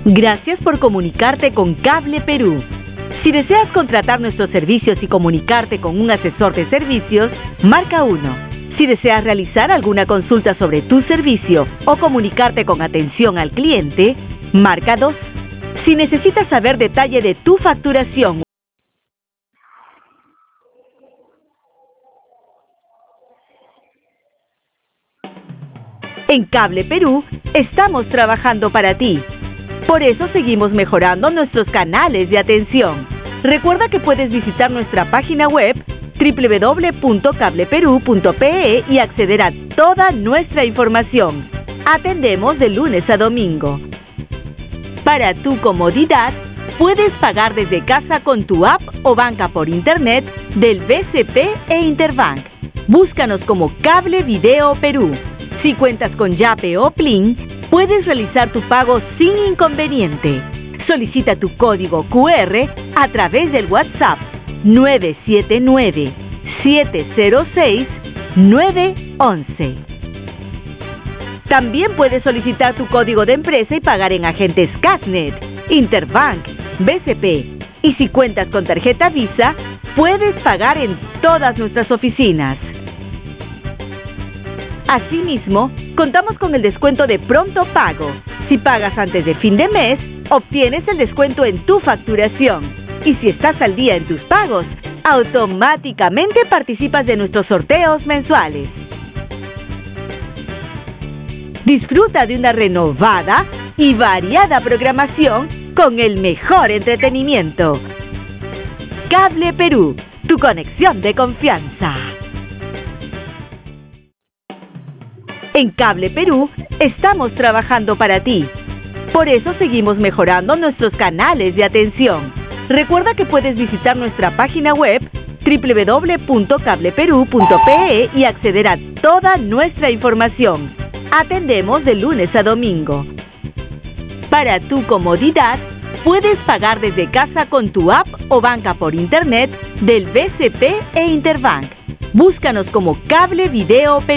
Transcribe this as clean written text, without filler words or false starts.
Gracias por comunicarte con Cable Perú. Si deseas contratar nuestros servicios y comunicarte con un asesor de servicios, marca 1. Si deseas realizar alguna consulta sobre tu servicio o comunicarte con atención al cliente, marca 2. Si necesitas saber detalle de tu facturación, en Cable Perú estamos trabajando para ti. Por eso seguimos mejorando nuestros canales de atención. Recuerda que puedes visitar nuestra página web www.cableperú.pe y acceder a toda nuestra información. Atendemos de lunes a domingo. Para tu comodidad, puedes pagar desde casa con tu app o banca por internet del BCP e Interbank. Búscanos como Cable Video Perú. Si cuentas con Yape o Plin, puedes realizar tu pago sin inconveniente. Solicita tu código QR a través del WhatsApp 979-706-911. También puedes solicitar tu código de empresa y pagar en agentes Casnet, Interbank, BCP. Y si cuentas con tarjeta Visa, puedes pagar en todas nuestras oficinas. Asimismo, contamos con el descuento de pronto pago. Si pagas antes de fin de mes, obtienes el descuento en tu facturación. Y si estás al día en tus pagos, automáticamente participas de nuestros sorteos mensuales. Disfruta de una renovada y variada programación con el mejor entretenimiento. Cable Perú, tu conexión de confianza. En Cable Perú estamos trabajando para ti. Por eso seguimos mejorando nuestros canales de atención. Recuerda que puedes visitar nuestra página web www.cableperú.pe y acceder a toda nuestra información. Atendemos de lunes a domingo. Para tu comodidad, puedes pagar desde casa con tu app o banca por internet del BCP e Interbank. Búscanos como Cable Video Perú.